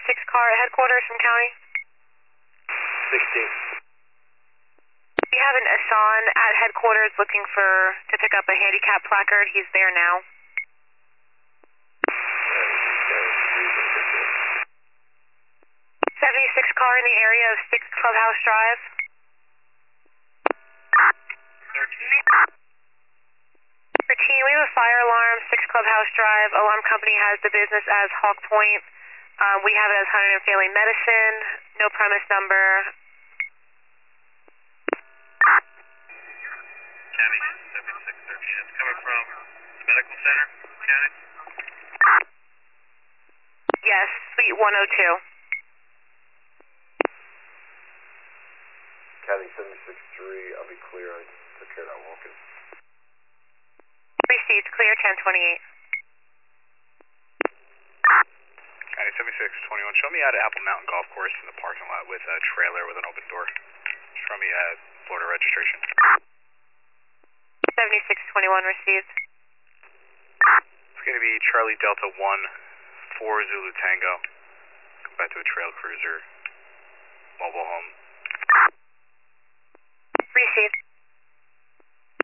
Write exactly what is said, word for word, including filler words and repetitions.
seventy-six car at headquarters from county. sixteen. We have an Asan at headquarters looking for to pick up a handicap placard. He's there now. seventy-six car in the area of six Clubhouse Drive. thirteen. thirteen, we have a fire alarm, six Clubhouse Drive. Alarm company has the business as Hawk Point. Um, we have it as Huntington Family Medicine. No premise number. County seventy-six thirteen. It's coming from the medical center, County? Yes, Suite one oh two. County seventy-six three, I'll be clear. I took care of that walking. Received, clear ten twenty-eight. County seventy-six twenty-one. Show me out at Apple Mountain Golf Course in the parking lot with a trailer with an open door. Show me uh, Florida registration. seventy-six twenty-one received. It's going to be Charlie Delta one, four Zulu Tango. Come back to a trail cruiser, mobile home. Received.